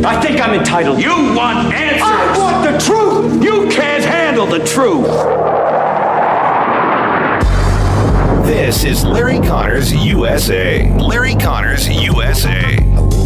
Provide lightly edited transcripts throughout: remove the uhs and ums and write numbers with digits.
I think I'm entitled. You want answers. I want the truth. You can't handle the truth. This is Larry Connors USA. Larry Connors USA.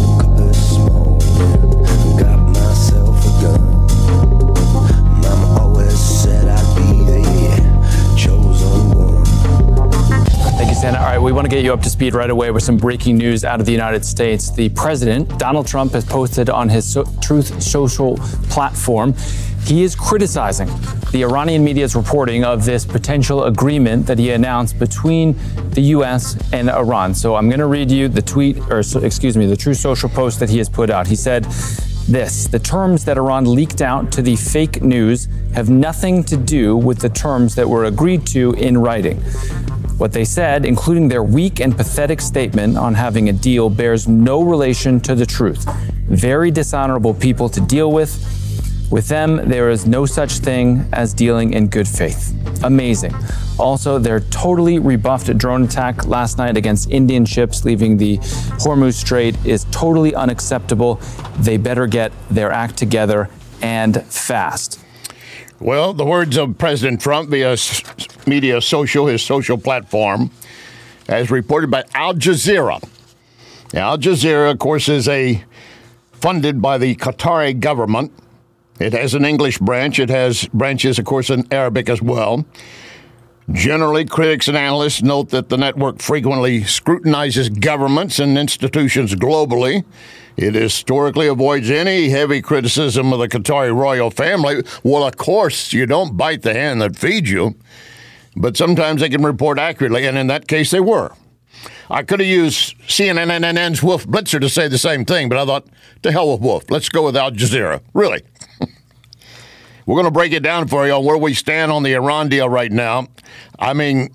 All right, we want to get you up to speed right away with some breaking news out of the United States. The president, Donald Trump, has posted on his Truth Social platform. He is criticizing the Iranian media's reporting of this potential agreement that he announced between the U.S. and Iran. So I'm going to read you the the Truth Social post that he has put out. He said this: the terms that Iran leaked out to the fake news have nothing to do with the terms that were agreed to in writing. What they said, including their weak and pathetic statement on having a deal, bears no relation to the truth. Very dishonorable people to deal with. With them, there is no such thing as dealing in good faith. Amazing. Also, their totally rebuffed drone attack last night against Indian ships leaving the Hormuz Strait is totally unacceptable. They better get their act together and fast. Well, the words of President Trump via his social platform, as reported by Al Jazeera. Now, Al Jazeera, of course, is funded by the Qatari government. It has an English branch. It has branches, of course, in Arabic as well. Generally, critics and analysts note that the network frequently scrutinizes governments and institutions globally. It historically avoids any heavy criticism of the Qatari royal family. Well, of course, you don't bite the hand that feeds you, but sometimes they can report accurately, and in that case, they were. I could have used CNN's Wolf Blitzer to say the same thing, but I thought, to hell with Wolf. Let's go with Al Jazeera. Really. We're going to break it down for you on where we stand on the Iran deal right now. I mean,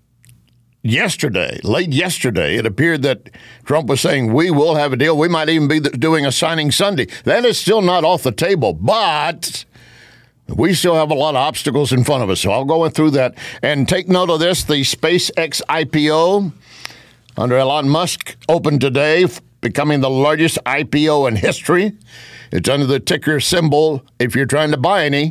late yesterday, it appeared that Trump was saying, we will have a deal. We might even be doing a signing Sunday. That is still not off the table, but we still have a lot of obstacles in front of us. So I'll go through that. And take note of this, the SpaceX IPO under Elon Musk opened today, becoming the largest IPO in history. It's under the ticker symbol, if you're trying to buy any,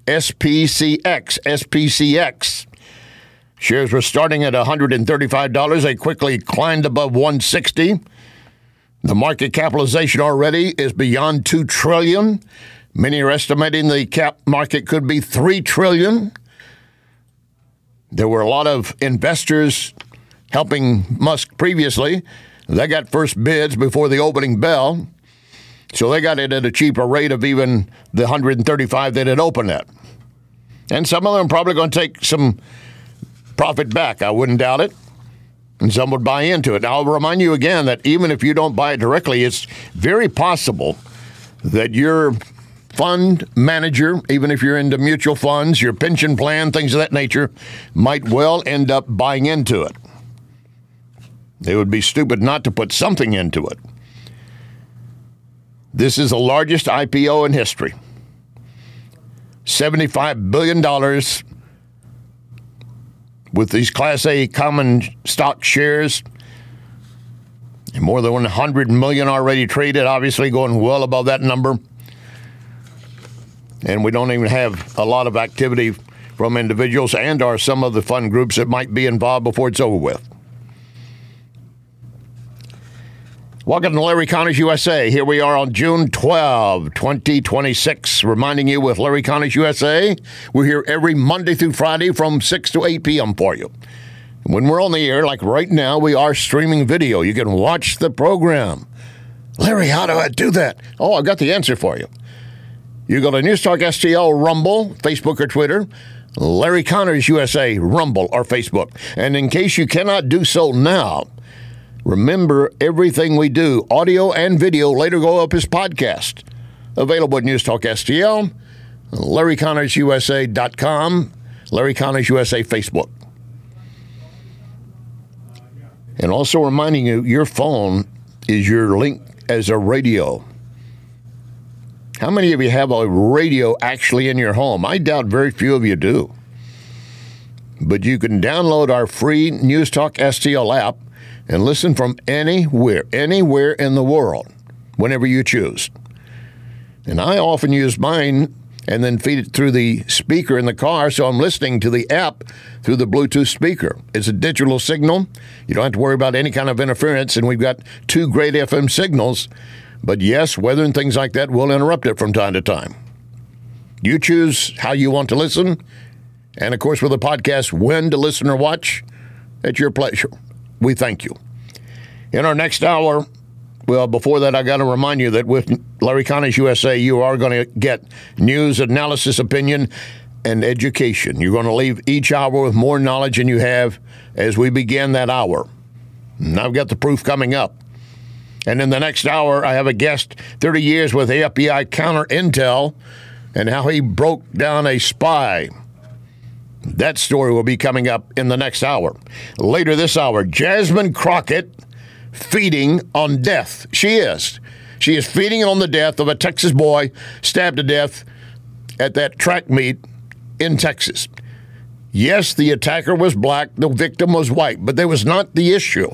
SPCX. Shares were starting at $135. They quickly climbed above $160. The market capitalization already is beyond $2 trillion. Many are estimating the cap market could be $3 trillion. There were a lot of investors helping Musk previously. They got first bids before the opening bell. So they got it at a cheaper rate of even the 135 that it opened at. And some of them are probably going to take some profit back. I wouldn't doubt it. And some would buy into it. Now, I'll remind you again that even if you don't buy it directly, it's very possible that your fund manager, even if you're into mutual funds, your pension plan, things of that nature, might well end up buying into it. They would be stupid not to put something into it. This is the largest IPO in history. $75 billion with these Class A common stock shares. And more than 100 million already traded, obviously going well above that number. And we don't even have a lot of activity from individuals and or some of the fund groups that might be involved before it's over with. Welcome to Larry Connors USA. Here we are on June 12, 2026, reminding you with Larry Connors USA, we're here every Monday through Friday from 6 to 8 p.m. for you. And when we're on the air, like right now, we are streaming video. You can watch the program. Larry, how do I do that? Oh, I've got the answer for you. You go to News Talk STL, Rumble, Facebook or Twitter, Larry Connors USA, Rumble or Facebook. And in case you cannot do so now, remember, everything we do, audio and video, later go up as podcast. Available at News Talk STL, LarryConnorsUSA.com, Larry Connors USA Facebook. And also reminding you, your phone is your link as a radio. How many of you have a radio actually in your home? I doubt very few of you do. But you can download our free News Talk STL app and listen from anywhere in the world, whenever you choose. And I often use mine and then feed it through the speaker in the car, so I'm listening to the app through the Bluetooth speaker. It's a digital signal. You don't have to worry about any kind of interference, and we've got 2 great FM signals. But yes, weather and things like that will interrupt it from time to time. You choose how you want to listen, and of course with the podcast, when to listen or watch, at your pleasure. We thank you. In our next hour, well, before that, I got to remind you that with Larry Connors USA, you are going to get news, analysis, opinion, and education. You're going to leave each hour with more knowledge than you have as we begin that hour. And I've got the proof coming up. And in the next hour, I have a guest, 30 years with FBI counter intel, and how he broke down a spy. That story will be coming up in the next hour. Later this hour, Jasmine Crockett feeding on death. She is feeding on the death of a Texas boy stabbed to death at that track meet in Texas. Yes, the attacker was black, the victim was white, but that was not the issue.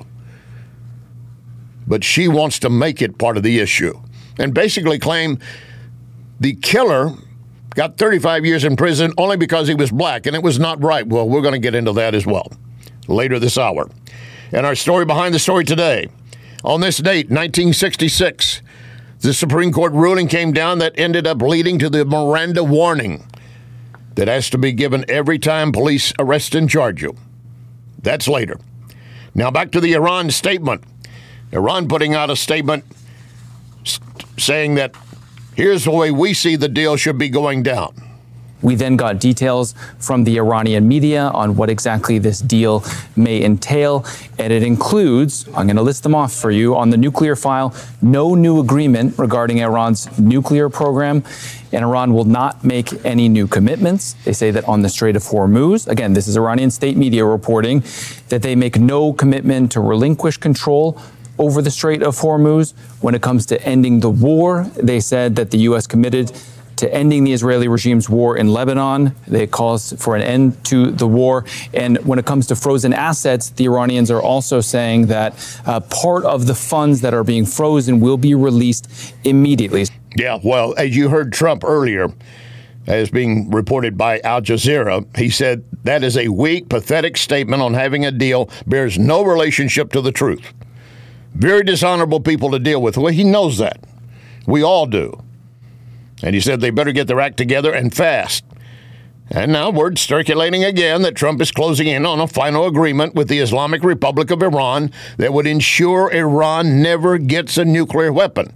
But she wants to make it part of the issue and basically claim the killer got 35 years in prison only because he was black, and it was not right. Well, we're going to get into that as well later this hour. And our story behind the story today, on this date, 1966, the Supreme Court ruling came down that ended up leading to the Miranda warning that has to be given every time police arrest and charge you. That's later. Now back to the Iran statement. Iran putting out a statement saying that here's the way we see the deal should be going down. We then got details from the Iranian media on what exactly this deal may entail, and it includes, I'm going to list them off for you, on the nuclear file, no new agreement regarding Iran's nuclear program, and Iran will not make any new commitments. They say that on the Strait of Hormuz, again, this is Iranian state media reporting, that they make no commitment to relinquish control over the Strait of Hormuz. When it comes to ending the war, they said that the U.S. committed to ending the Israeli regime's war in Lebanon. They calls for an end to the war. And when it comes to frozen assets, the Iranians are also saying that part of the funds that are being frozen will be released immediately. Yeah, well, as you heard Trump earlier, as being reported by Al Jazeera, he said that is a weak, pathetic statement on having a deal bears no relationship to the truth. Very dishonorable people to deal with. Well, he knows that. We all do. And he said they better get their act together and fast. And now word circulating again that Trump is closing in on a final agreement with the Islamic Republic of Iran that would ensure Iran never gets a nuclear weapon.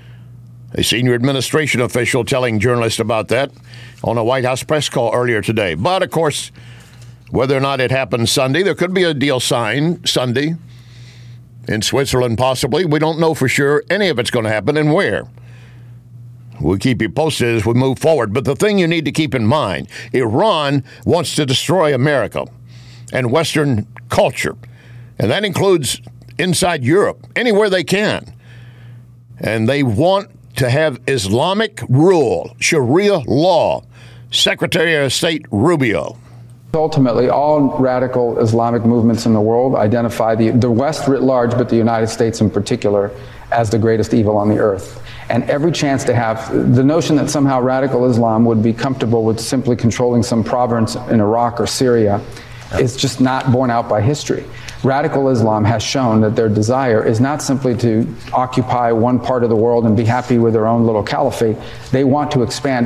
A senior administration official telling journalists about that on a White House press call earlier today. But, of course, whether or not it happens Sunday, there could be a deal signed Sunday in Switzerland possibly. We don't know for sure any of it's going to happen and where. We'll keep you posted as we move forward. But the thing you need to keep in mind, Iran wants to destroy America and Western culture. And that includes inside Europe, anywhere they can. And they want to have Islamic rule, Sharia law. Secretary of State Rubio. Ultimately, all radical Islamic movements in the world identify the West writ large, but the United States in particular, as the greatest evil on the earth. And every chance to have the notion that somehow radical Islam would be comfortable with simply controlling some province in Iraq or Syria is just not borne out by history. Radical Islam has shown that their desire is not simply to occupy one part of the world and be happy with their own little caliphate. They want to expand.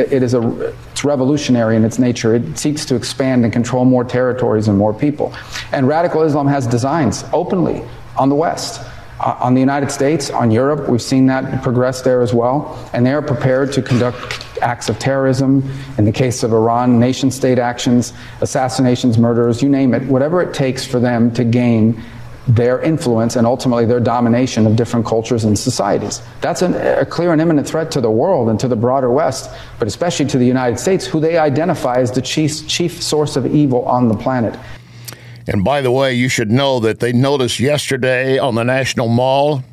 It's revolutionary in its nature. It seeks to expand and control more territories and more people. And radical Islam has designs openly on the West. On the United States, on Europe, we've seen that progress there as well. And they are prepared to conduct acts of terrorism. In the case of Iran, nation-state actions, assassinations, murders, you name it, whatever it takes for them to gain their influence and ultimately their domination of different cultures and societies. That's a clear and imminent threat to the world and to the broader West, but especially to the United States, who they identify as the chief source of evil on the planet. And by the way, you should know that they noticed yesterday on the National Mall,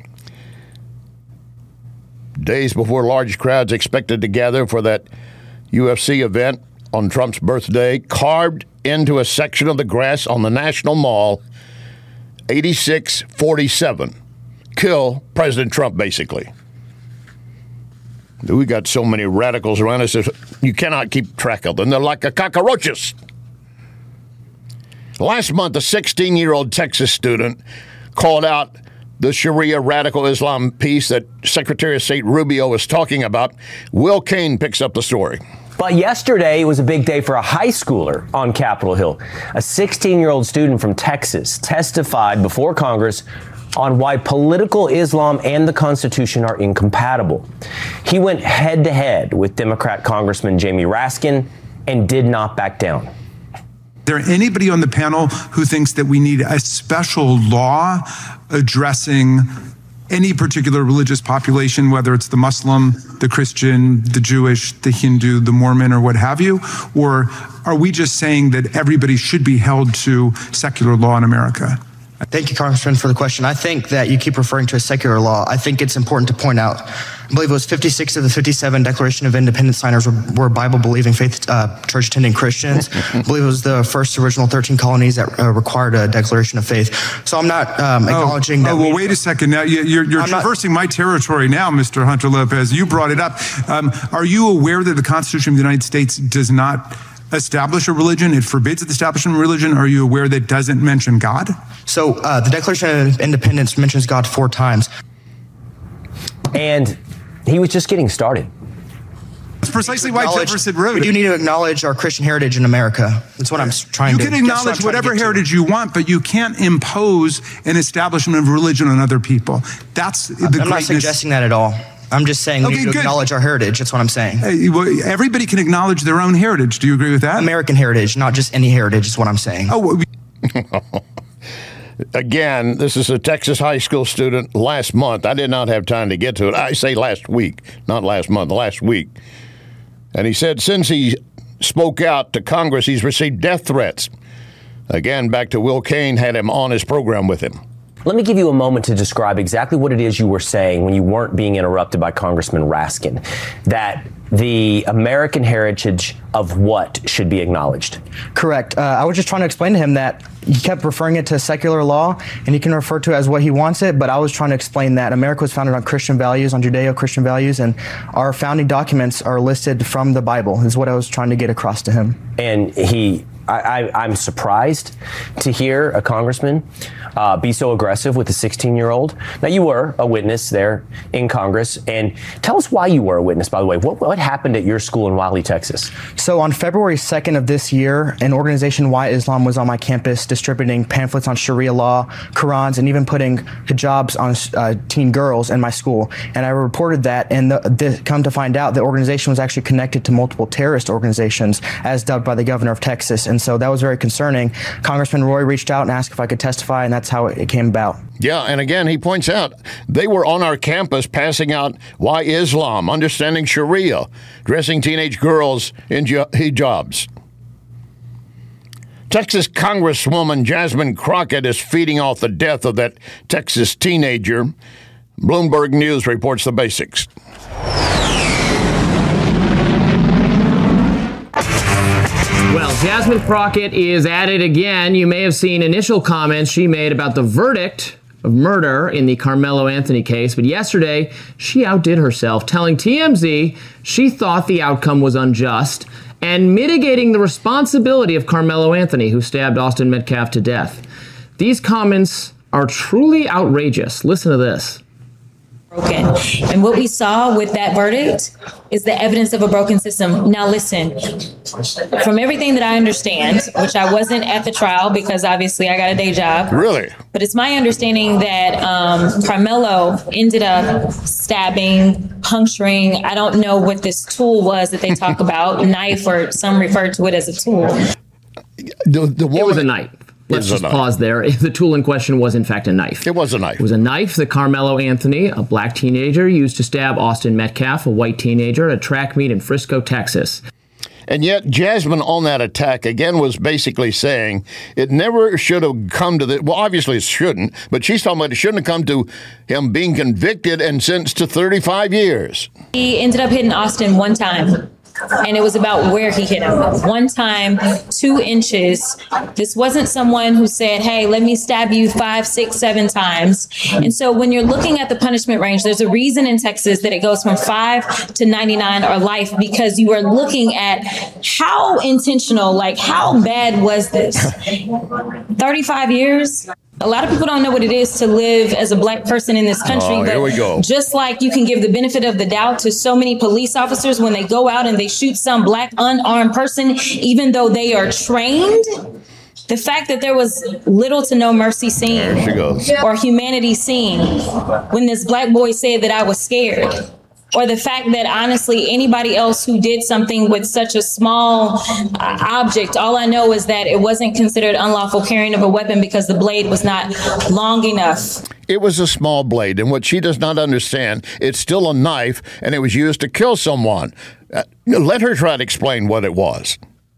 days before large crowds expected to gather for that UFC event on Trump's birthday, carved into a section of the grass on the National Mall, 86 47. Kill President Trump, basically. We got so many radicals around us, you cannot keep track of them. They're like a cockroaches. Last month, a 16-year-old Texas student called out the Sharia radical Islam piece that Secretary of State Rubio was talking about. Will Cain picks up the story. But yesterday was a big day for a high schooler on Capitol Hill. A 16-year-old student from Texas testified before Congress on why political Islam and the Constitution are incompatible. He went head-to-head with Democrat Congressman Jamie Raskin and did not back down. Is there anybody on the panel who thinks that we need a special law addressing any particular religious population, whether it's the Muslim, the Christian, the Jewish, the Hindu, the Mormon, or what have you? Or are we just saying that everybody should be held to secular law in America? Thank you, Congressman, for the question. I think that you keep referring to a secular law. I think it's important to point out, I believe it was 56 of the 57 Declaration of Independence signers were Bible-believing, faith church-attending Christians. I believe it was the first original 13 colonies that required a declaration of faith. So I'm not acknowledging that. Well, wait a second. Now, you're traversing my territory now, Mr. Hunter Lopez. You brought it up. Are you aware that the Constitution of the United States does not establish a religion? It forbids the establishment of religion. Are you aware that it doesn't mention God? So the Declaration of Independence mentions God 4 times. And he was just getting started. That's precisely why Jefferson wrote it. We do need to acknowledge our Christian heritage in America. That's what I'm trying to do. You can acknowledge whatever heritage you want, but you can't impose an establishment of religion on other people. That's the greatness. I'm not suggesting that at all. I'm just saying we need to acknowledge our heritage. That's what I'm saying. Everybody can acknowledge their own heritage. Do you agree with that? American heritage, not just any heritage, is what I'm saying. Again, this is a Texas high school student last month. I did not have time to get to it. I say last week, not last month, last week. And he said since he spoke out to Congress, he's received death threats. Again, back to Will Cain, had him on his program with him. Let me give you a moment to describe exactly what it is you were saying when you weren't being interrupted by Congressman Raskin, that the American heritage of what should be acknowledged. Correct. I was just trying to explain to him that he kept referring it to secular law, and he can refer to it as what he wants it, but I was trying to explain that America was founded on Christian values, on Judeo-Christian values, and our founding documents are listed from the Bible, is what I was trying to get across to him. And I'm surprised to hear a congressman be so aggressive with a 16-year-old. Now, you were a witness there in Congress, and tell us why you were a witness, by the way. What happened at your school in Wiley, Texas? So on February 2nd of this year, an organization, Why Islam, was on my campus distributing pamphlets on Sharia law, Qurans, and even putting hijabs on teen girls in my school. And I reported that, and come to find out, the organization was actually connected to multiple terrorist organizations, as dubbed by the governor of Texas. And so that was very concerning. Congressman Roy reached out and asked if I could testify, and that's how it came about. Yeah, and again, he points out they were on our campus passing out Why Islam, understanding Sharia, dressing teenage girls in hijabs. Texas Congresswoman Jasmine Crockett is feeding off the death of that Texas teenager. Bloomberg News reports the basics. Well, Jasmine Crockett is at it again. You may have seen initial comments she made about the verdict of murder in the Carmelo Anthony case, but yesterday she outdid herself, telling TMZ she thought the outcome was unjust and mitigating the responsibility of Carmelo Anthony, who stabbed Austin Metcalf to death. These comments are truly outrageous. Listen to this. Broken. And what we saw with that verdict is the evidence of a broken system. Now listen, from everything that I understand, which I wasn't at the trial because obviously I got a day job. Really? But it's my understanding that Carmelo ended up stabbing, puncturing, I don't know what this tool was that they talk about, knife, or some refer to it as a tool. It was a knife. Let's just pause there. The tool in question was, in fact, a knife. It was a knife. It was a knife that Carmelo Anthony, a black teenager, used to stab Austin Metcalf, a white teenager, at a track meet in Frisco, Texas. And yet, Jasmine on that attack, again, was basically saying it never should have come to this. Well, obviously it shouldn't, but she's talking about it shouldn't have come to him being convicted and sentenced to 35 years. He ended up hitting Austin one time. And it was about where he hit him. 1 time, 2 inches. This wasn't someone who said, hey, let me stab you 5, 6, 7 times. And so when you're looking at the punishment range, there's a reason in Texas that it goes from 5 to 99 or life, because you are looking at how intentional, like how bad was this? 35 years? A lot of people don't know what it is to live as a Black person in this country. Oh, here we go. Just like you can give the benefit of the doubt to so many police officers when they go out and they shoot some Black unarmed person, even though they are trained, the fact that there was little to no mercy seen or humanity seen when this Black boy said that I was scared. Or the fact that, honestly, anybody else who did something with such a small object, all I know is that it wasn't considered unlawful carrying of a weapon because the blade was not long enough. It was a small blade, and what she does not understand, it's still a knife, and it was used to kill someone. Let her try to explain what it was.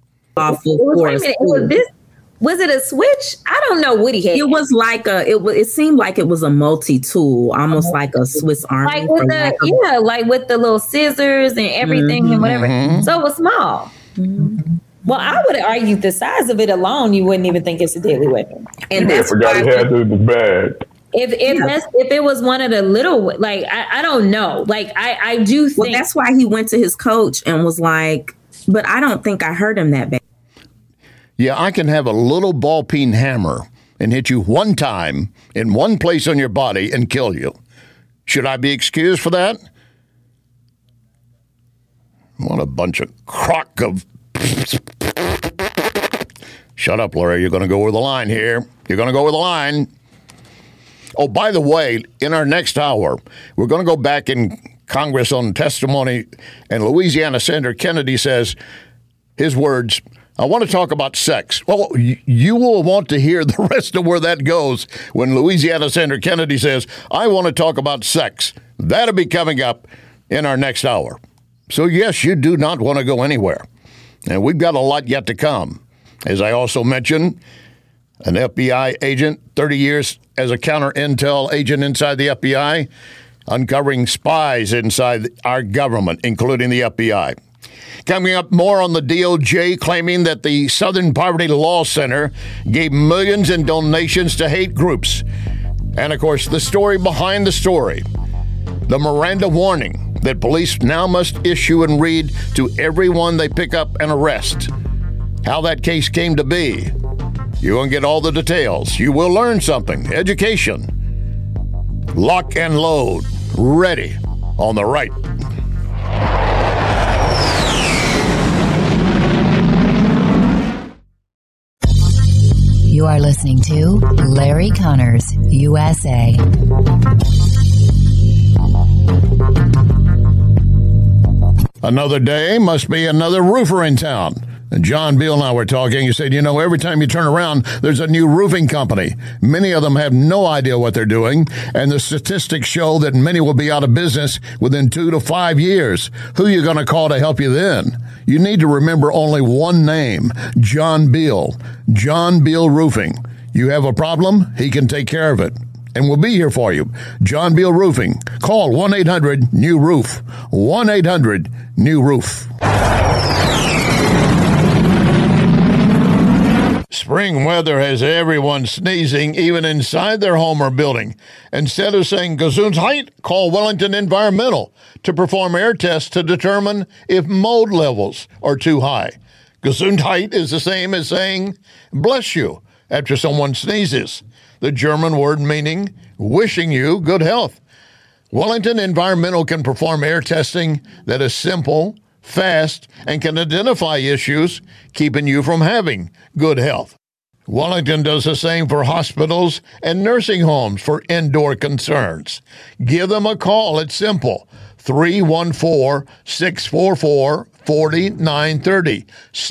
Was it a switch? I don't know what he had. It was like it seemed like it was a multi-tool, almost like a Swiss Army. Like with the little scissors and everything and whatever. So it was small. Well, I would argue the size of it alone, you wouldn't even think it's a deadly weapon. And that's forgot he had it in his bag. If it was one of the little, like, I don't know. Like, I do think. Well, that's why he went to his coach and was like, but I don't think I hurt him that bad. Yeah, I can have a little ball-peen hammer and hit you 1 time in 1 place on your body and kill you. Should I be excused for that? What a bunch of crock of... Shut up, Larry. You're going to go over the line here. You're going to go over the line. Oh, by the way, in our next hour, we're going to go back in Congress on testimony, and Louisiana Senator Kennedy says, his words... I want to talk about sex. Well, you will want to hear the rest of where that goes when Louisiana Senator Kennedy says, I want to talk about sex. That'll be coming up in our next hour. So, yes, you do not want to go anywhere. And we've got a lot yet to come. As I also mentioned, an FBI agent, 30 years as a counter-intel agent inside the FBI, uncovering spies inside our government, including the FBI. Coming up, more on the DOJ claiming that the Southern Poverty Law Center gave millions in donations to hate groups. And, of course, the story behind the story, the Miranda warning that police now must issue and read to everyone they pick up and arrest. How that case came to be. You're going to get all the details. You will learn something. Education. Lock and load. Ready on the right. You are listening to Larry Connors, USA. Another day must be another roofer in town. And John Beal and I were talking. He said, every time you turn around, there's a new roofing company. Many of them have no idea what they're doing. And the statistics show that many will be out of business within 2 to 5 years. Who are you going to call to help you then? You need to remember only one name, John Beal. John Beal Roofing. You have a problem, he can take care of it. And we'll be here for you. John Beal Roofing. Call 1-800-NEW-ROOF. 1-800-NEW-ROOF. Spring weather has everyone sneezing, even inside their home or building. Instead of saying Gesundheit, call Wellington Environmental to perform air tests to determine if mold levels are too high. Gesundheit is the same as saying bless you after someone sneezes, the German word meaning wishing you good health. Wellington Environmental can perform air testing that is simple, fast, and can identify issues keeping you from having good health. Wellington does the same for hospitals and nursing homes for indoor concerns. Give them a call. It's simple. 314-644-4930.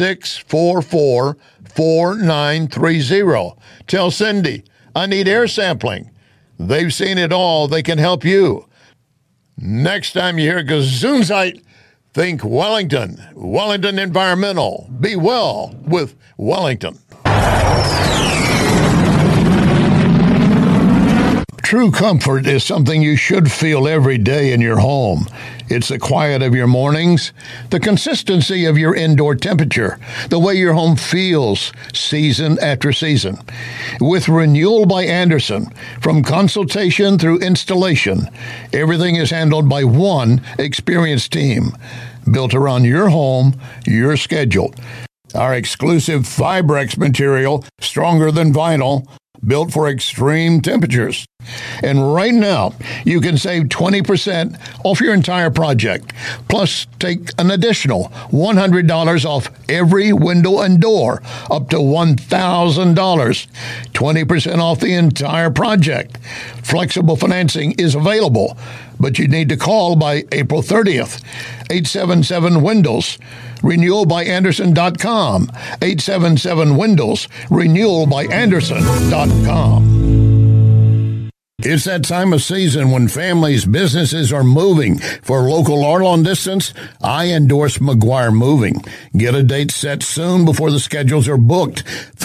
644-4930. Tell Cindy, I need air sampling. They've seen it all. They can help you. Next time you hear Gesundheit, think Wellington. Wellington Environmental. Be well with Wellington. True comfort is something you should feel every day in your home. It's the quiet of your mornings, the consistency of your indoor temperature, the way your home feels season after season. With Renewal by Andersen, from consultation through installation, everything is handled by one experienced team, built around your home, your schedule. Our exclusive Fibrex material, stronger than vinyl, built for extreme temperatures. And right now, you can save 20% off your entire project. Plus, take an additional $100 off every window and door, up to $1,000. 20% off the entire project. Flexible financing is available, but you need to call by April 30th. 877-WINDOWS. RenewalByAndersen.com. 877-WINDOWS. RenewalByAndersen.com. It's that time of season when families, businesses are moving. For local or long distance, I endorse McGuire Moving. Get a date set soon before the schedules are booked.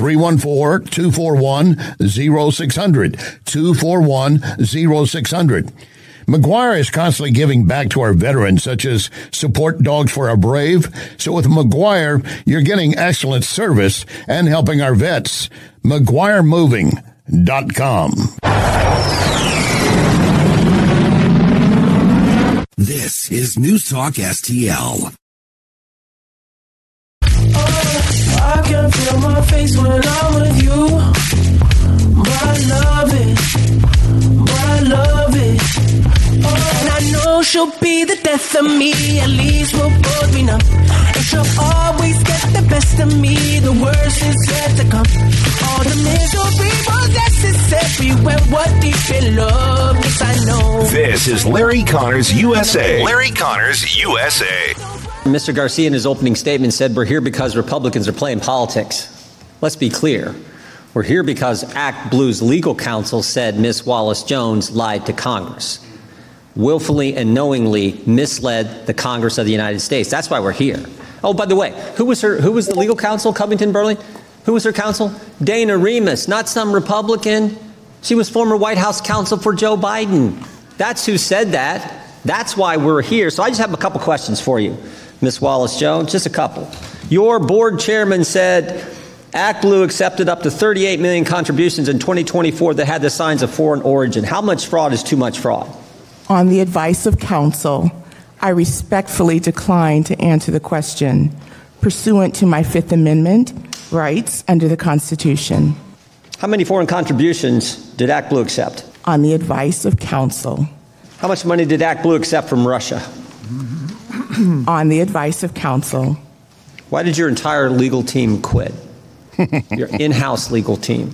314-241-0600. 241-0600. McGuire is constantly giving back to our veterans, such as Support Dogs for Our Brave. So with McGuire, you're getting excellent service and helping our vets. McGuireMoving.com. This is News Talk STL. I can feel my face when I'm with you, but I love it, and I know she'll be the death of me, at least we'll both be numb, and she'll always get the best of me, the worst is yet to come, all the misery was necessary when we're deep in love, yes I know. This is Larry Connors USA. Larry Connors USA. Mr. Garcia in his opening statement said we're here because Republicans are playing politics. Let's be clear. We're here because Act Blue's legal counsel said Ms. Wallace-Jones lied to Congress, willfully and knowingly misled the Congress of the United States. That's why we're here. Oh, by the way, who was the legal counsel, Covington Burling? Who was her counsel? Dana Remus, not some Republican. She was former White House counsel for Joe Biden. That's who said that. That's why we're here. So I just have a couple questions for you, Ms. Wallace-Jones, just a couple. Your board chairman said Act Blue accepted up to 38 million contributions in 2024 that had the signs of foreign origin. How much fraud is too much fraud? On the advice of counsel, I respectfully decline to answer the question pursuant to my Fifth Amendment rights under the Constitution. How many foreign contributions did Act Blue accept? On the advice of counsel. How much money did Act Blue accept from Russia? On the advice of counsel. Why did your entire legal team quit? Your in-house legal team.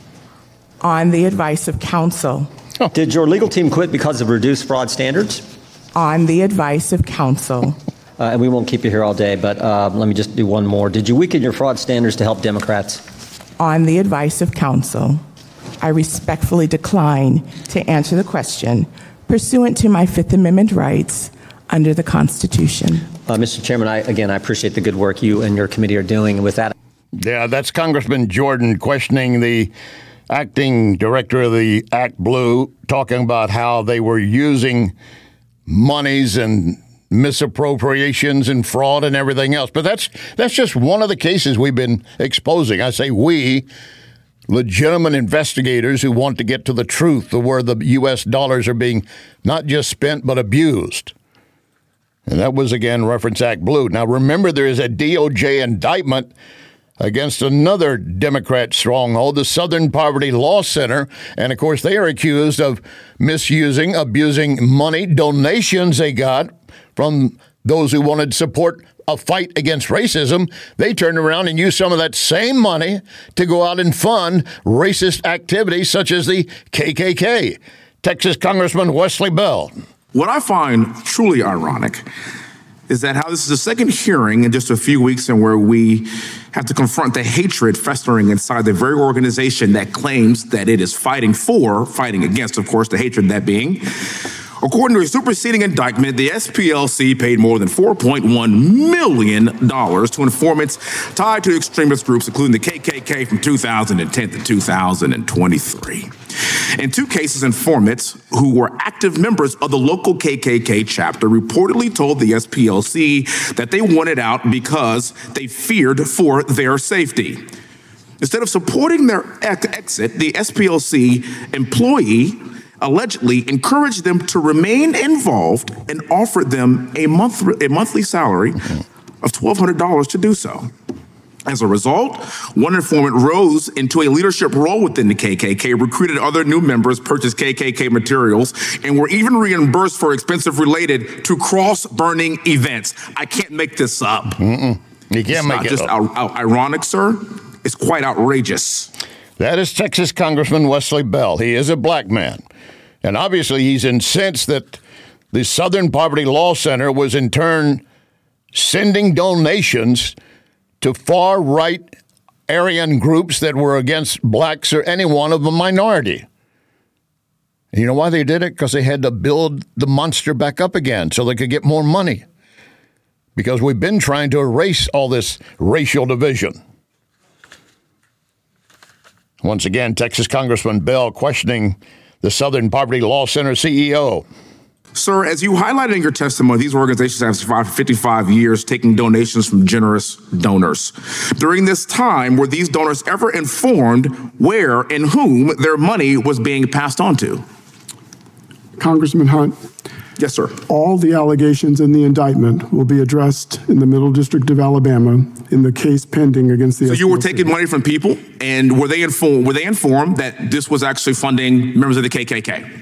On the advice of counsel. Did your legal team quit because of reduced fraud standards? On the advice of counsel. And we won't keep you here all day, but let me just do one more. Did you weaken your fraud standards to help Democrats? On the advice of counsel, I respectfully decline to answer the question pursuant to my Fifth Amendment rights under the Constitution. Mr. Chairman, I appreciate the good work you and your committee are doing. And with that, yeah, that's Congressman Jordan questioning the acting director of the Act Blue, talking about how they were using monies and misappropriations and fraud and everything else. But that's just one of the cases we've been exposing. I say we, legitimate investigators who want to get to the truth of where the U.S. dollars are being not just spent but abused. And that was, again, reference Act Blue. Now, remember, there is a DOJ indictment against another Democrat stronghold, the Southern Poverty Law Center. And, of course, they are accused of misusing, abusing money, donations they got from those who wanted to support a fight against racism. They turned around and used some of that same money to go out and fund racist activities such as the KKK. Texas Congressman Wesley Bell. What I find truly ironic is that how this is the second hearing in just a few weeks and where we have to confront the hatred festering inside the very organization that claims that it is fighting against, of course, the hatred that being, According to a superseding indictment, the SPLC paid more than $4.1 million to informants tied to extremist groups, including the KKK from 2010 to 2023. In two cases, informants who were active members of the local KKK chapter reportedly told the SPLC that they wanted out because they feared for their safety. Instead of supporting their exit, the SPLC employee allegedly encouraged them to remain involved and offered them a monthly salary of $1,200 to do so. As a result, one informant rose into a leadership role within the KKK, recruited other new members, purchased KKK materials, and were even reimbursed for expenses related to cross-burning events. I can't make this up. You can't make it up. Ironic, sir. It's quite outrageous. That is Texas Congressman Wesley Bell. He is a black man. And obviously he's incensed that the Southern Poverty Law Center was in turn sending donations to far-right Aryan groups that were against blacks or anyone of a minority. And you know why they did it? Because they had to build the monster back up again so they could get more money. Because we've been trying to erase all this racial division. Once again, Texas Congressman Bell questioning the Southern Poverty Law Center CEO. Sir, as you highlighted in your testimony, these organizations have survived for 55 years, taking donations from generous donors. During this time, were these donors ever informed where and whom their money was being passed on to? Congressman Hunt. Yes, sir. All the allegations in the indictment will be addressed in the Middle District of Alabama in the case pending against the SPLC. So you were taking money from people, and were they informed that this was actually funding members of the KKK?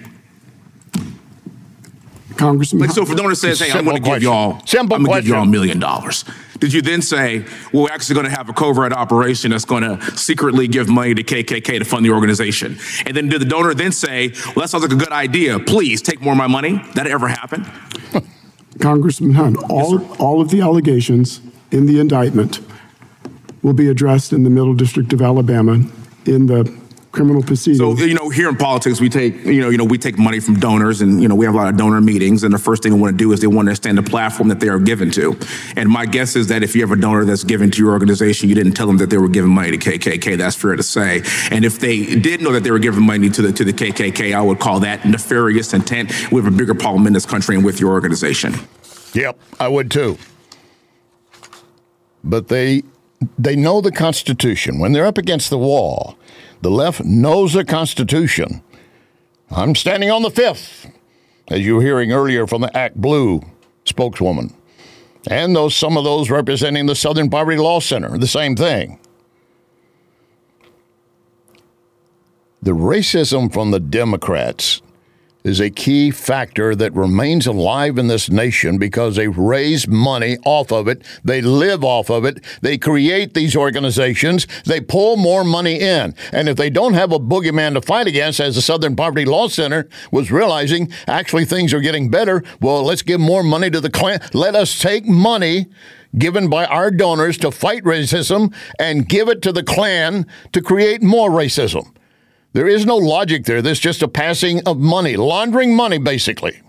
Congressman, so if a donor says, "Hey, I'm going to give y'all $1 million," did you then say, "Well, we're actually going to have a covert operation that's going to secretly give money to KKK to fund the organization"? And then did the donor then say, "Well, that sounds like a good idea. Please take more of my money"? That ever happen? Congressman Hunt, all of the allegations in the indictment will be addressed in the Middle District of Alabama in the criminal proceedings. So, here in politics, we take money from donors, and, we have a lot of donor meetings, and the first thing they want to do is they want to understand the platform that they are given to. And my guess is that if you have a donor that's given to your organization, you didn't tell them that they were giving money to KKK. That's fair to say. And if they did know that they were giving money to the KKK, I would call that nefarious intent. We have a bigger problem in this country and with your organization. Yep, I would too. But they know the Constitution. When they're up against the wall, the left knows the Constitution. I'm standing on the fifth, as you were hearing earlier from the Act Blue spokeswoman. And some of those representing the Southern Poverty Law Center, the same thing. The racism from the Democrats is a key factor that remains alive in this nation because they raise money off of it. They live off of it. They create these organizations. They pull more money in. And if they don't have a boogeyman to fight against, as the Southern Poverty Law Center was realizing, actually things are getting better, well, let's give more money to the Klan. Let us take money given by our donors to fight racism and give it to the Klan to create more racism. There is no logic there. There's just a passing of money, laundering money, basically.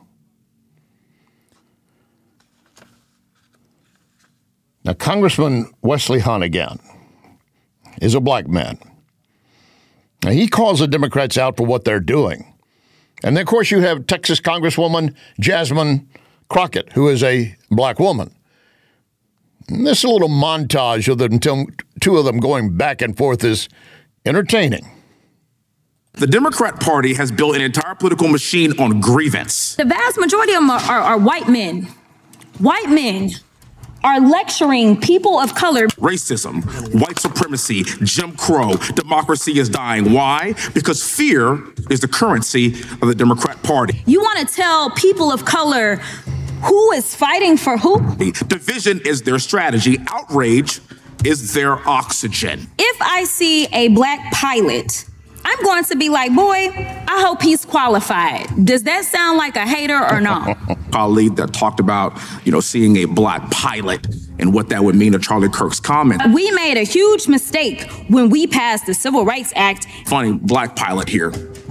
Now, Congressman Wesley Hunt, again, is a black man. Now, he calls the Democrats out for what they're doing. And then, of course, you have Texas Congresswoman Jasmine Crockett, who is a black woman. And this little montage of them, two of them going back and forth is entertaining. The Democrat Party has built an entire political machine on grievance. The vast majority of them are white men. White men are lecturing people of color. Racism, white supremacy, Jim Crow, democracy is dying. Why? Because fear is the currency of the Democrat Party. You want to tell people of color who is fighting for who? Division is their strategy. Outrage is their oxygen. If I see a black pilot, I'm going to be like, boy, I hope he's qualified. Does that sound like a hater or not? Colleague that talked about, seeing a black pilot and what that would mean to Charlie Kirk's comment. We made a huge mistake when we passed the Civil Rights Act. Funny, black pilot here.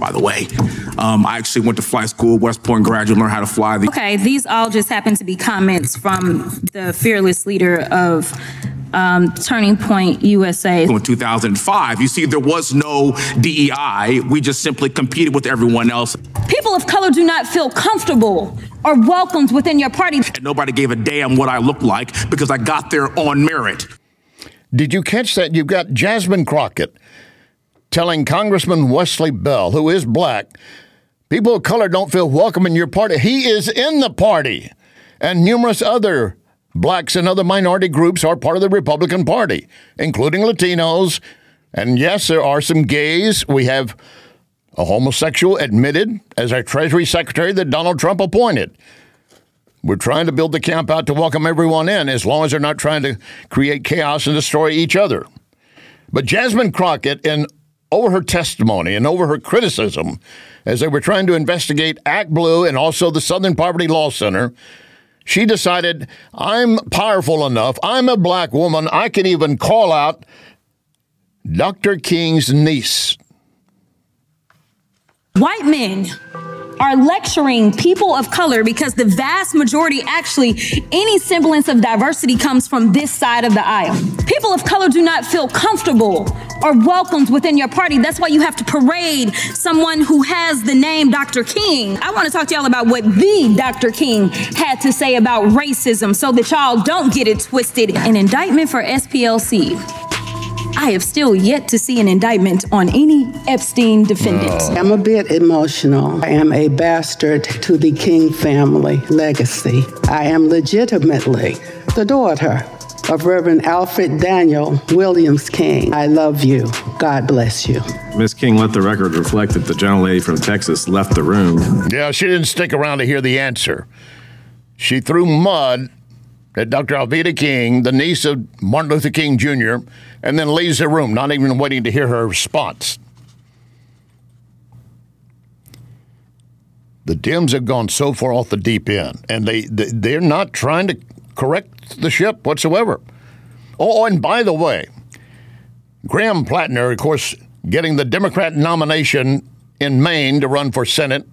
by the way. I actually went to flight school, West Point graduate, learned how to fly. Okay, these all just happen to be comments from the fearless leader of Turning Point USA. In 2005, you see, there was no DEI. We just simply competed with everyone else. People of color do not feel comfortable or welcomed within your party. And nobody gave a damn what I looked like because I got there on merit. Did you catch that? You've got Jasmine Crockett telling Congressman Wesley Bell, who is black, people of color don't feel welcome in your party. He is in the party. And numerous other blacks and other minority groups are part of the Republican Party, including Latinos. And yes, there are some gays. We have a homosexual admitted as our Treasury Secretary that Donald Trump appointed. We're trying to build the camp out to welcome everyone in, as long as they're not trying to create chaos and destroy each other. But Jasmine Crockett, over her testimony and over her criticism, as they were trying to investigate Act Blue and also the Southern Poverty Law Center, she decided, I'm powerful enough, I'm a black woman, I can even call out Dr. King's niece. White men are lecturing people of color because the vast majority, actually, any semblance of diversity comes from this side of the aisle. People of color do not feel comfortable or welcomed within your party. That's why you have to parade someone who has the name Dr. King. I want to talk to y'all about what the Dr. King had to say about racism so that y'all don't get it twisted. An indictment for SPLC. I have still yet to see an indictment on any Epstein defendant. I'm a bit emotional. I am a bastard to the King family legacy. I am legitimately the daughter of Reverend Alfred Daniel Williams King. I love you. God bless you. Ms. King, let the record reflect that the gentlelady from Texas left the room. Yeah, she didn't stick around to hear the answer. She threw mud at Dr. Alveda King, the niece of Martin Luther King Jr., and then leaves the room, not even waiting to hear her response. The Dems have gone so far off the deep end, and they're not trying to correct the ship whatsoever. Oh, and by the way, Graham Plattner, of course, getting the Democrat nomination in Maine to run for Senate.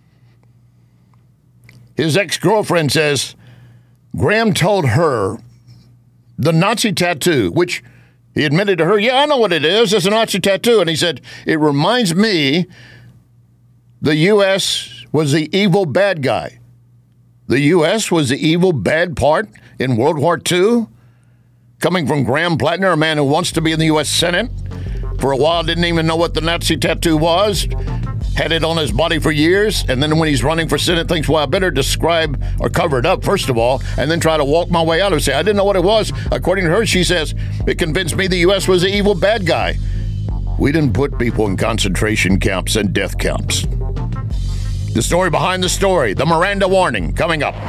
His ex-girlfriend says Graham told her the Nazi tattoo, which he admitted to her, yeah, I know what it is. It's a Nazi tattoo. And he said, it reminds me the U.S. was the evil bad guy. The U.S. was the evil bad part in World War II. Coming from Graham Plattner, a man who wants to be in the U.S. Senate. For a while, didn't even know what the Nazi tattoo was. Had it on his body for years, and then when he's running for Senate, thinks, well, I better describe or cover it up, first of all, and then try to walk my way out and say, I didn't know what it was. According to her, she says, it convinced me the U.S. was the evil bad guy. We didn't put people in concentration camps and death camps. The story behind the story, the Miranda warning, coming up.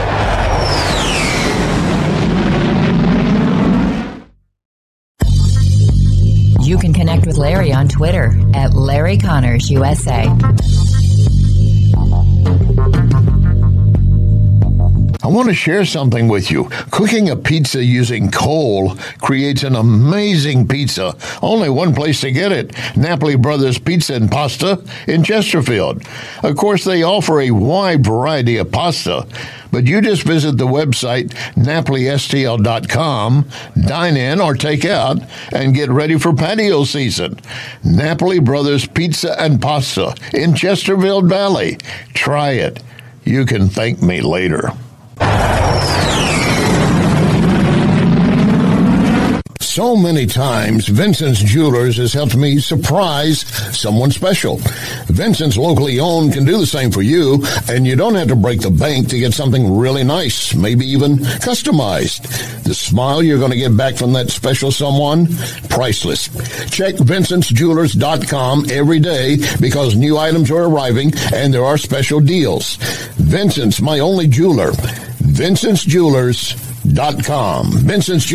You can connect with Larry on Twitter at Larry Connors USA. I want to share something with you. Cooking a pizza using coal creates an amazing pizza. Only one place to get it, Napoli Brothers Pizza and Pasta in Chesterfield. Of course, they offer a wide variety of pasta, but you just visit the website NapoliSTL.com, dine in or take out, and get ready for patio season. Napoli Brothers Pizza and Pasta in Chesterfield Valley. Try it. You can thank me later. So many times, Vincent's Jewelers has helped me surprise someone special. Vincent's locally owned can do the same for you, and you don't have to break the bank to get something really nice, maybe even customized. The smile you're going to get back from that special someone, priceless. Check VincentsJewelers.com every day because new items are arriving and there are special deals. Vincent's, my only jeweler. VincentsJewelers.com.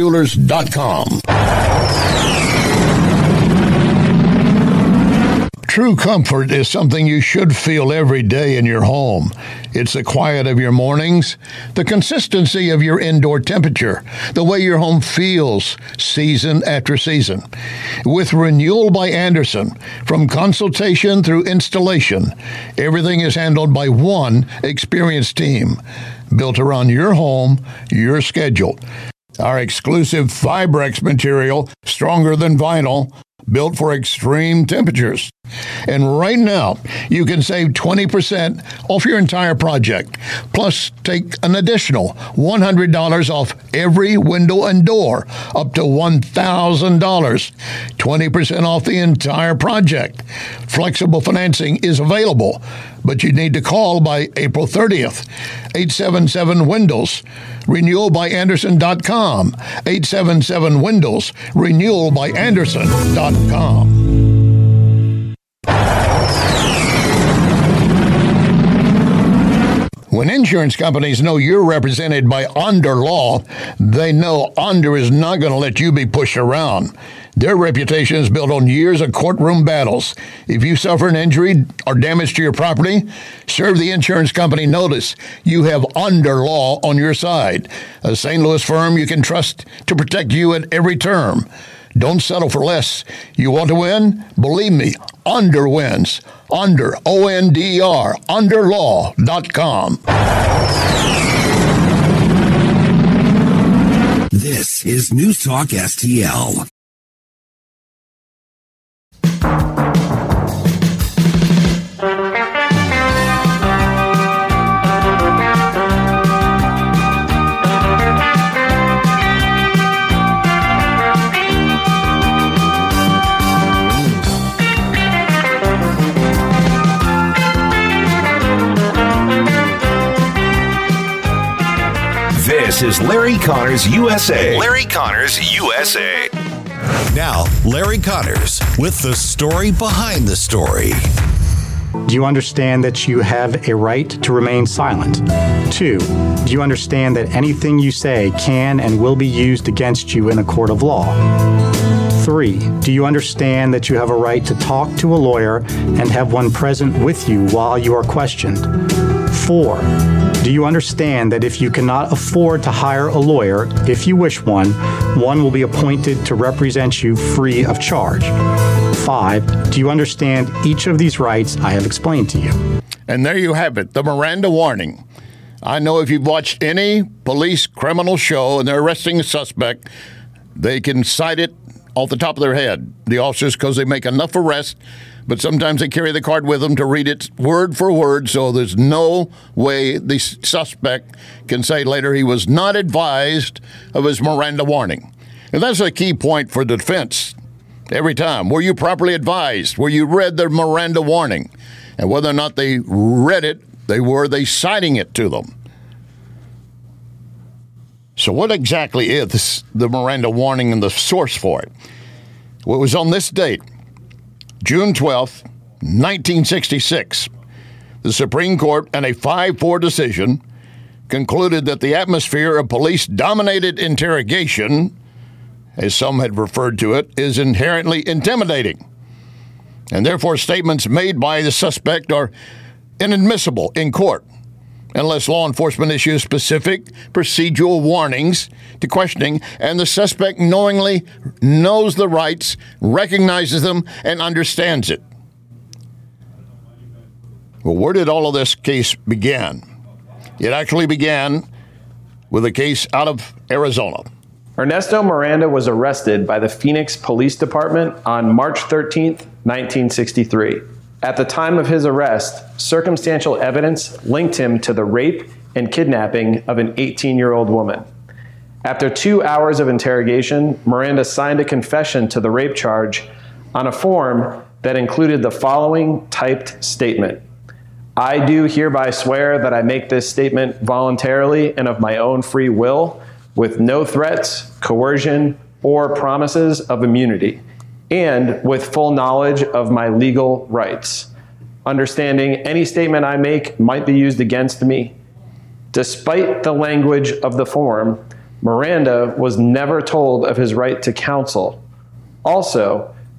VincentsJewelers.com. True comfort is something you should feel every day in your home. It's the quiet of your mornings, the consistency of your indoor temperature, the way your home feels season after season. With Renewal by Andersen, from consultation through installation, everything is handled by one experienced team, built around your home, your schedule. Our exclusive Fibrex material, stronger than vinyl, built for extreme temperatures. And right now, you can save 20% off your entire project. Plus, take an additional $100 off every window and door, up to $1,000. 20% off the entire project. Flexible financing is available, but you need to call by April 30th. 877-WINDOWS. RenewalByAndersen.com. 877-WINDOWS. RenewalByAndersen.com. When insurance companies know you're represented by Onder Law, they know Onder is not going to let you be pushed around. Their reputation is built on years of courtroom battles. If you suffer an injury or damage to your property, serve the insurance company notice. You have Onder Law on your side, a St. Louis firm you can trust to protect you at every term. Don't settle for less. You want to win? Believe me, Onder wins. Onder, O-N-D-E-R, underlaw.com. This is News Talk STL. This is Larry Connors USA. Larry Connors USA. Now, Larry Connors with the story behind the story. Do you understand that you have a right to remain silent? 2, do you understand that anything you say can and will be used against you in a court of law? 3, do you understand that you have a right to talk to a lawyer and have one present with you while you are questioned? 4, do you understand that if you cannot afford to hire a lawyer, if you wish one will be appointed to represent you free of charge? 5, do you understand each of these rights I have explained to you? And there you have it, the Miranda warning. I know if you've watched any police criminal show and they're arresting a suspect, they can cite it off the top of their head, the officers, because they make enough arrests, but sometimes they carry the card with them to read it word for word, so there's no way the suspect can say later he was not advised of his Miranda warning. And that's a key point for the defense every time. Were you properly advised? Were you read the Miranda warning? And whether or not they read it, were they citing it to them? So what exactly is the Miranda warning and the source for it? Well, it was on this date, June 12th, 1966. The Supreme Court, in a 5-4 decision, concluded that the atmosphere of police-dominated interrogation, as some had referred to it, is inherently intimidating. And therefore, statements made by the suspect are inadmissible in court unless law enforcement issues specific procedural warnings to questioning and the suspect knowingly knows the rights, recognizes them, and understands it. Well, where did all of this case begin? It actually began with a case out of Arizona. Ernesto Miranda was arrested by the Phoenix Police Department on March 13th, 1963. At the time of his arrest, circumstantial evidence linked him to the rape and kidnapping of an 18-year-old woman. After 2 hours of interrogation, Miranda signed a confession to the rape charge on a form that included the following typed statement. I do hereby swear that I make this statement voluntarily and of my own free will, with no threats, coercion, or promises of immunity, and with full knowledge of my legal rights, understanding any statement I make might be used against me. Despite the language of the form, Miranda was never told of his right to counsel. Also,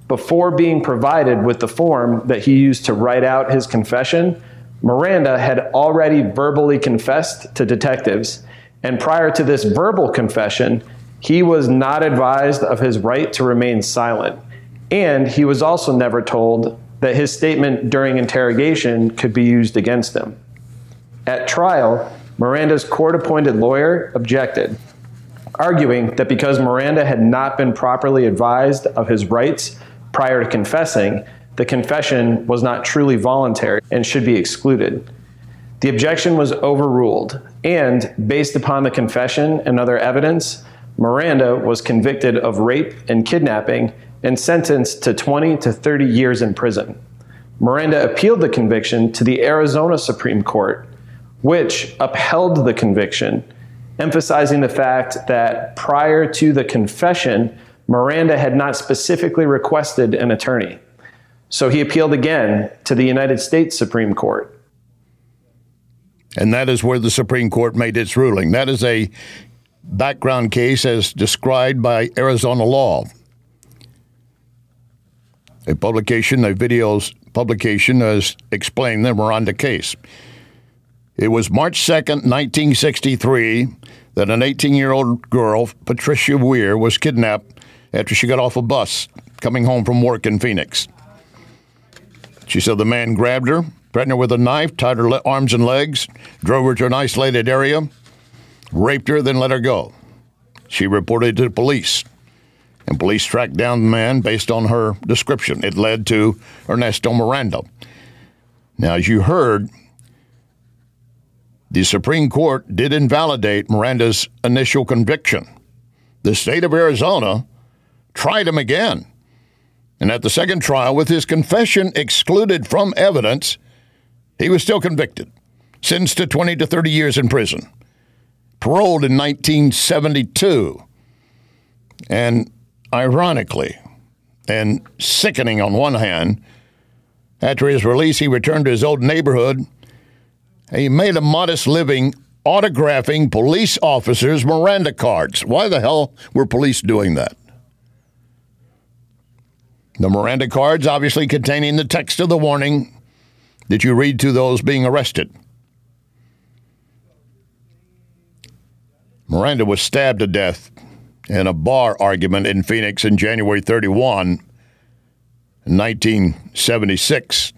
Before being provided with the form that he used to write out his confession, Miranda had already verbally confessed to detectives. And prior to this verbal confession, he was not advised of his right to remain silent. And he was also never told that his statement during interrogation could be used against him. At trial, Miranda's court-appointed lawyer objected, arguing that because Miranda had not been properly advised of his rights prior to confessing, the confession was not truly voluntary and should be excluded. The objection was overruled, and based upon the confession and other evidence, Miranda was convicted of rape and kidnapping and sentenced to 20 to 30 years in prison. Miranda appealed the conviction to the Arizona Supreme Court, which upheld the conviction, emphasizing the fact that prior to the confession, Miranda had not specifically requested an attorney. So he appealed again to the United States Supreme Court. And that is where the Supreme Court made its ruling. That is a background case as described by Arizona law. A video's publication has explained the Miranda case. It was March 2nd, 1963, that an 18-year-old girl, Patricia Weir, was kidnapped after she got off a bus coming home from work in Phoenix. She said the man grabbed her, threatened her with a knife, tied her arms and legs, drove her to an isolated area, raped her, then let her go. She reported to the police, and police tracked down the man based on her description. It led to Ernesto Miranda. Now, as you heard, the Supreme Court did invalidate Miranda's initial conviction. The state of Arizona tried him again. And at the second trial, with his confession excluded from evidence, he was still convicted, sentenced to 20 to 30 years in prison, paroled in 1972. And ironically, and sickening on one hand, after his release, he returned to his old neighborhood. He made a modest living autographing police officers' Miranda cards. Why the hell were police doing that? The Miranda cards obviously containing the text of the warning that you read to those being arrested. Miranda was stabbed to death in a bar argument in Phoenix in January 31, 1976.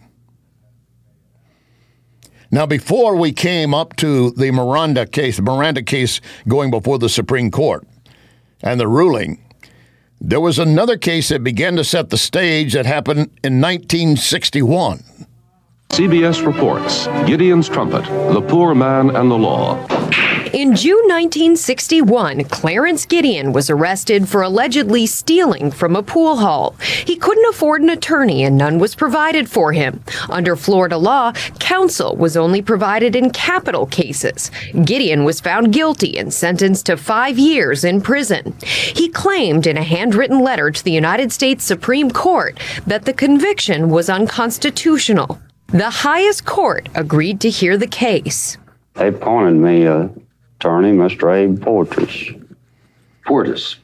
Now, before we came up to the Miranda case going before the Supreme Court and the ruling, there was another case that began to set the stage that happened in 1961. CBS reports Gideon's Trumpet, The Poor Man and the Law. In June 1961, Clarence Gideon was arrested for allegedly stealing from a pool hall. He couldn't afford an attorney and none was provided for him. Under Florida law, counsel was only provided in capital cases. Gideon was found guilty and sentenced to 5 years in prison. He claimed in a handwritten letter to the United States Supreme Court that the conviction was unconstitutional. The highest court agreed to hear the case. They appointed me attorney, Mr. Abe Fortas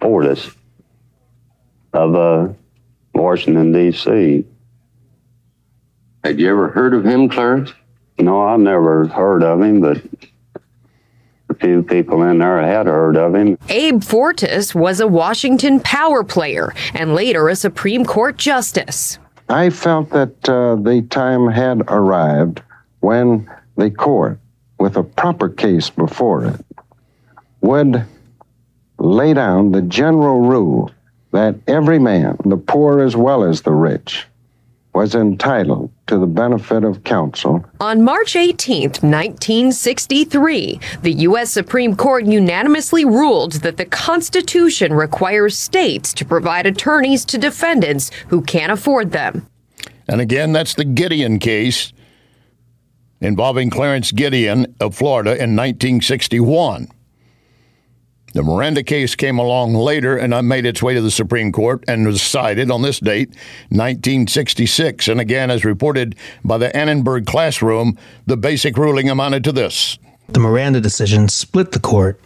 of Washington, D.C. Had you ever heard of him, Clarence? No, I've never heard of him, but a few people in there had heard of him. Abe Fortas was a Washington power player and later a Supreme Court justice. I felt that the time had arrived when the court, with a proper case before it, would lay down the general rule that every man, the poor as well as the rich, was entitled to the benefit of counsel. On March 18, 1963, the U.S. Supreme Court unanimously ruled that the Constitution requires states to provide attorneys to defendants who can't afford them. And again, that's the Gideon case involving Clarence Gideon of Florida in 1961. The Miranda case came along later and made its way to the Supreme Court and was decided on this date, 1966. And again, as reported by the Annenberg Classroom, the basic ruling amounted to this. The Miranda decision split the court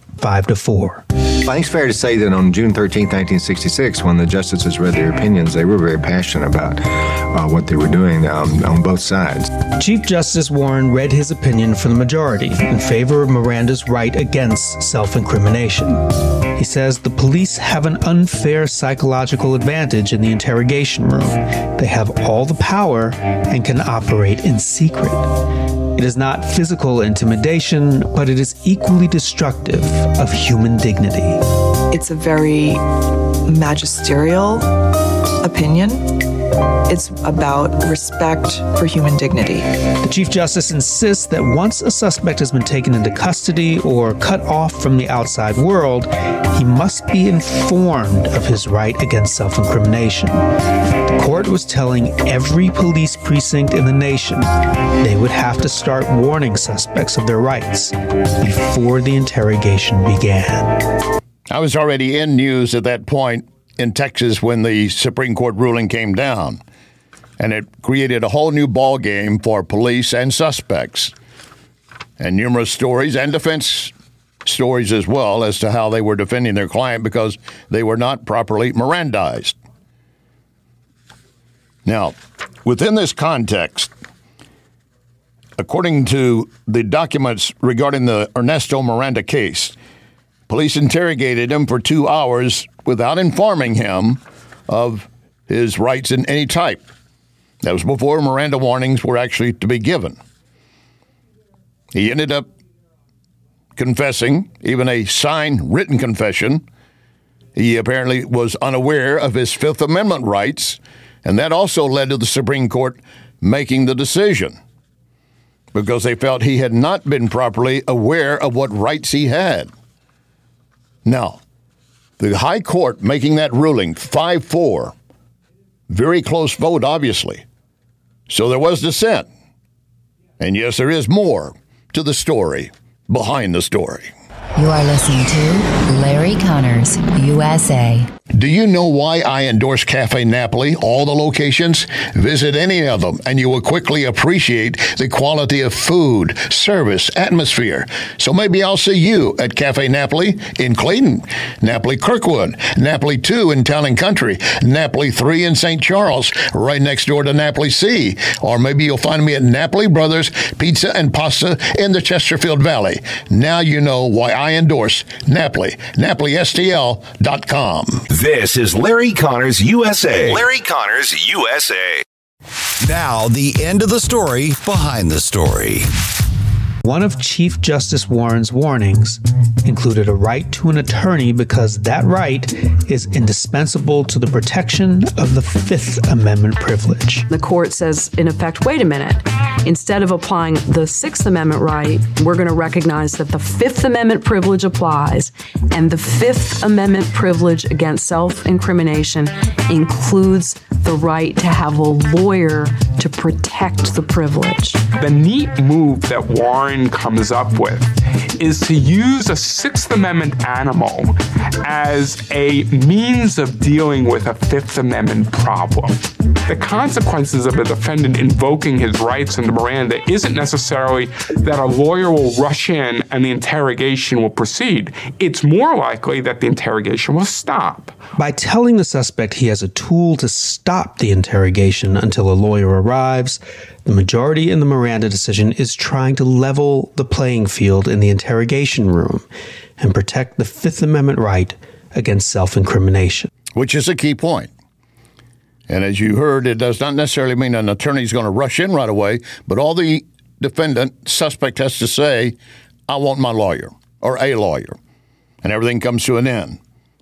5-4. I think it's fair to say that on June 13, 1966, when the justices read their opinions, they were very passionate about what they were doing on both sides. Chief Justice Warren read his opinion for the majority in favor of Miranda's right against self-incrimination. He says the police have an unfair psychological advantage in the interrogation room. They have all the power and can operate in secret. It is not physical intimidation, but it is equally destructive of human dignity. It's a very magisterial opinion. It's about respect for human dignity. The Chief Justice insists that once a suspect has been taken into custody or cut off from the outside world, he must be informed of his right against self-incrimination. The court was telling every police precinct in the nation they would have to start warning suspects of their rights before the interrogation began. I was already in news at that point in Texas when the Supreme Court ruling came down, and it created a whole new ball game for police and suspects, and numerous stories and defense stories as well as to how they were defending their client because they were not properly Mirandized. Now, within this context, according to the documents regarding the Ernesto Miranda case, police interrogated him for 2 hours without informing him of his rights in any type. That was before Miranda warnings were actually to be given. He ended up confessing, even a signed written confession. He apparently was unaware of his Fifth Amendment rights, and that also led to the Supreme Court making the decision because they felt he had not been properly aware of what rights he had. Now, the High Court making that ruling 5-4, very close vote, obviously. So there was dissent. And yes, there is more to the story behind the story. You are listening to Larry Connors, USA. Do you know why I endorse Cafe Napoli, all the locations? Visit any of them, and you will quickly appreciate the quality of food, service, atmosphere. So maybe I'll see you at Cafe Napoli in Clayton, Napoli Kirkwood, Napoli 2 in Town and Country, Napoli 3 in St. Charles, right next door to Napoli C. Or maybe you'll find me at Napoli Brothers Pizza and Pasta in the Chesterfield Valley. Now you know why I endorse Napoli, NapoliSTL.com. This is Larry Connors USA. Larry Connors USA. Now, the end of the story behind the story. One of Chief Justice Warren's warnings included a right to an attorney because that right is indispensable to the protection of the Fifth Amendment privilege. The court says, in effect, wait a minute. Instead of applying the Sixth Amendment right, we're going to recognize that the Fifth Amendment privilege applies, and the Fifth Amendment privilege against self-incrimination includes the right to have a lawyer to protect the privilege. The neat move that Warren comes up with is to use a Sixth Amendment animal as a means of dealing with a Fifth Amendment problem. The consequences of a defendant invoking his rights under Miranda isn't necessarily that a lawyer will rush in and the interrogation will proceed. It's more likely that the interrogation will stop. By telling the suspect he has a tool to stop the interrogation until a lawyer arrives, the majority in the Miranda decision is trying to level the playing field in the interrogation room and protect the Fifth Amendment right against self-incrimination. Which is a key point. And as you heard, it does not necessarily mean an attorney is going to rush in right away, but all the suspect has to say, I want my lawyer or a lawyer, and everything comes to an end.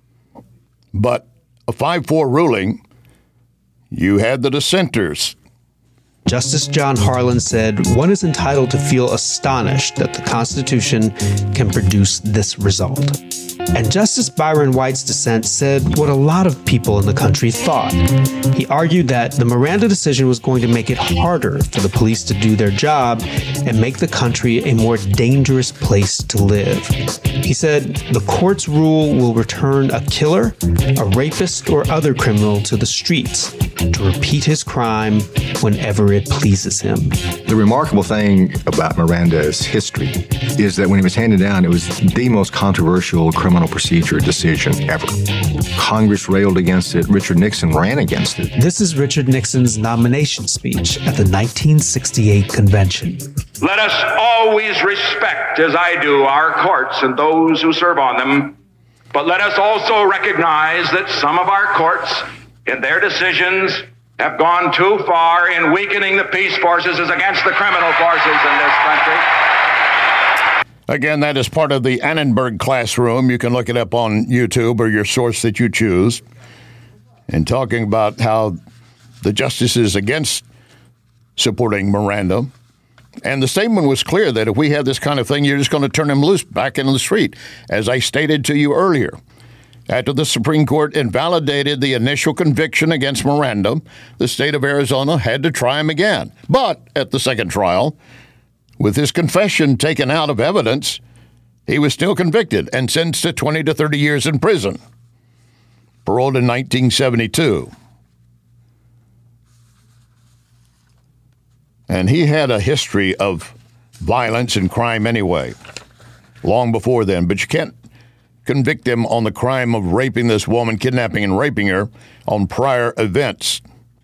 But a 5-4 ruling, you had the dissenters. Justice John Harlan said, one is entitled to feel astonished that the Constitution can produce this result. And Justice Byron White's dissent said what a lot of people in the country thought. He argued that the Miranda decision was going to make it harder for the police to do their job and make the country a more dangerous place to live. He said the court's rule will return a killer, a rapist, or other criminal to the streets to repeat his crime whenever it pleases him. The remarkable thing about Miranda's history is that when it was handed down, it was the most controversial criminal procedure decision ever. Congress railed against it. Richard Nixon ran against it. This is Richard Nixon's nomination speech at the 1968 convention. Let us always respect, as I do, our courts and those who serve on them. But let us also recognize that some of our courts, in their decisions, have gone too far in weakening the peace forces as against the criminal forces in this country. Again, that is part of the Annenberg classroom. You can look it up on YouTube or your source that you choose. And talking about how the justice is against supporting Miranda. And the statement was clear that if we had this kind of thing, you're just going to turn him loose back into the street, as I stated to you earlier. After the Supreme Court invalidated the initial conviction against Miranda, the state of Arizona had to try him again. But at the second trial, with his confession taken out of evidence, he was still convicted and sentenced to 20 to 30 years in prison. Paroled in 1972. And he had a history of violence and crime anyway, long before then. But you can't convict him on the crime of raping this woman, kidnapping and raping her on prior events.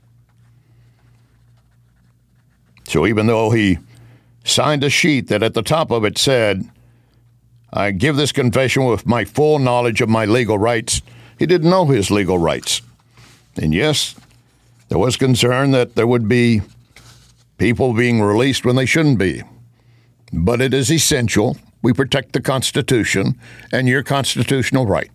So even though he signed a sheet that at the top of it said, I give this confession with my full knowledge of my legal rights, he didn't know his legal rights. And yes, there was concern that there would be people being released when they shouldn't be. But it is essential we protect the Constitution and your constitutional right.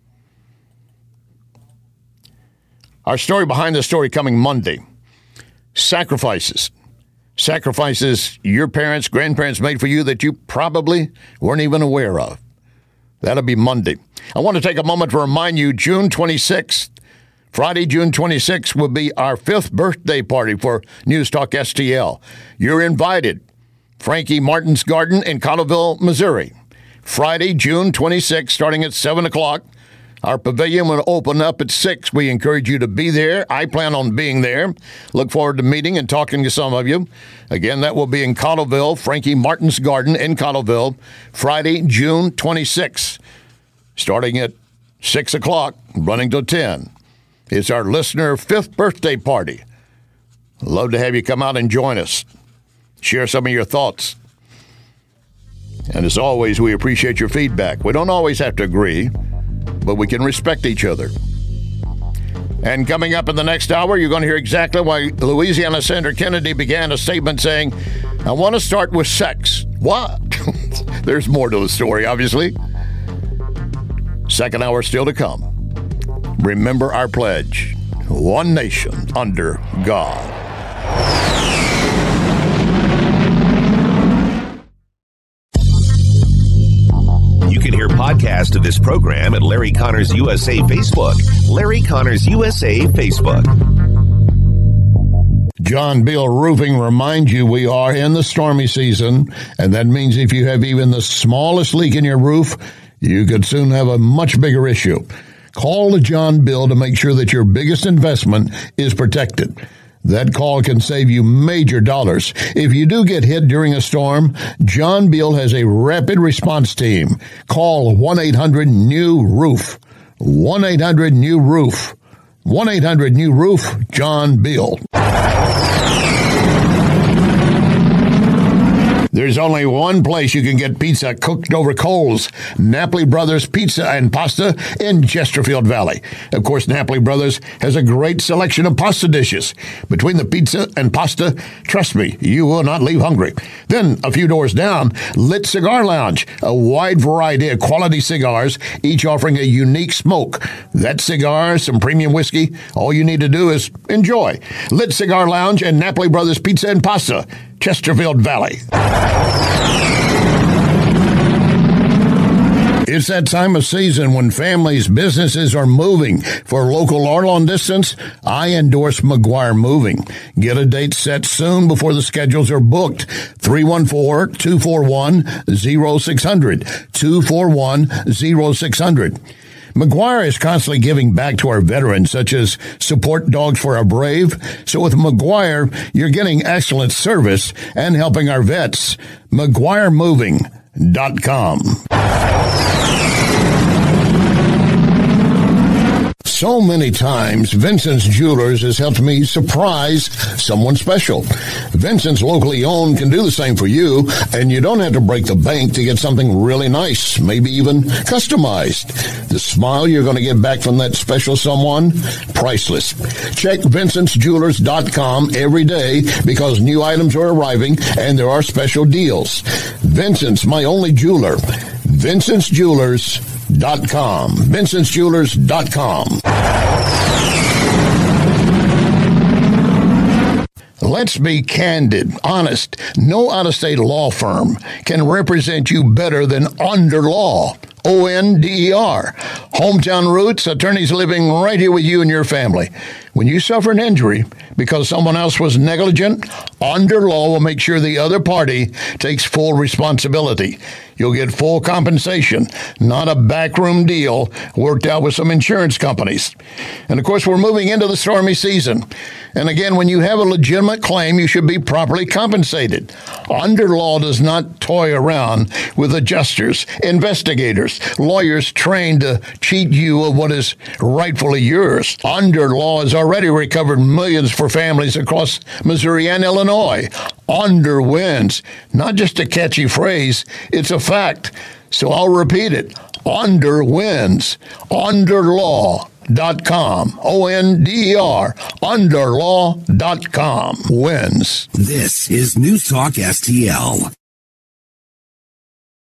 Our story behind the story coming Monday. Sacrifices. Sacrifices your parents, grandparents made for you that you probably weren't even aware of. That'll be Monday. I want to take a moment to remind you, June 26th, Friday, June 26th, will be our 5th birthday party for News Talk STL. You're invited. Frankie Martin's Garden in Cottleville, Missouri. Friday, June 26th, starting at 7 o'clock. Our pavilion will open up at 6. We encourage you to be there. I plan on being there. Look forward to meeting and talking to some of you. Again, that will be in Cottleville, Frankie Martin's Garden in Cottleville, Friday, June 26th, starting at 6 o'clock, running till 10. It's our listener 5th birthday party. Love to have you come out and join us. Share some of your thoughts. And as always, we appreciate your feedback. We don't always have to agree, but we can respect each other. And coming up in the next hour, you're going to hear exactly why Louisiana Senator Kennedy began a statement saying, I want to start with sex. What? There's more to the story, obviously. Second hour still to come. Remember our pledge, one nation under God. You can hear podcasts of this program at Larry Connors USA Facebook. Larry Connors USA Facebook. John Beal Roofing reminds you we are in the stormy season, and that means if you have even the smallest leak in your roof, you could soon have a much bigger issue. Call John Bill to make sure that your biggest investment is protected. That call can save you major dollars. If you do get hit during a storm, John Bill has a rapid response team. Call 1-800-NEW-ROOF. 1-800-NEW-ROOF. 1-800-NEW-ROOF, John Bill. There's only one place you can get pizza cooked over coals. Napoli Brothers Pizza and Pasta in Chesterfield Valley. Of course, Napoli Brothers has a great selection of pasta dishes. Between the pizza and pasta, trust me, you will not leave hungry. Then, a few doors down, Lit Cigar Lounge. A wide variety of quality cigars, each offering a unique smoke. That cigar, some premium whiskey, all you need to do is enjoy. Lit Cigar Lounge and Napoli Brothers Pizza and Pasta, Chesterfield Valley. It's that time of season when families, businesses are moving. For local or long distance, I endorse McGuire Moving. Get a date set soon before the schedules are booked. 314-241-0600. 241-0600. McGuire is constantly giving back to our veterans, such as support dogs for our brave. So with McGuire, you're getting excellent service and helping our vets. McGuireMoving.com. So many times, Vincent's Jewelers has helped me surprise someone special. Vincent's locally owned can do the same for you, and you don't have to break the bank to get something really nice, maybe even customized. The smile you're going to get back from that special someone, priceless. Check VincentsJewelers.com every day because new items are arriving and there are special deals. Vincent's, my only jeweler. VincentsJewelers.com. VincentsJewelers.com. Let's be candid, honest. No out-of-state law firm can represent you better than Onder Law. ONDER. Hometown roots, attorneys living right here with you and your family. When you suffer an injury because someone else was negligent, Onder Law will make sure the other party takes full responsibility. You'll get full compensation, not a backroom deal worked out with some insurance companies. And of course, we're moving into the stormy season. And again, when you have a legitimate claim, you should be properly compensated. Onder Law does not toy around with adjusters, investigators, lawyers trained to cheat you of what is rightfully yours. Onder Law has already recovered millions for families across Missouri and Illinois. Onder wins. Not just a catchy phrase, it's a fact. So I'll repeat it. Onder wins. OnderLaw.com. ONDER. OnderLaw.com. Wins. This is News Talk STL.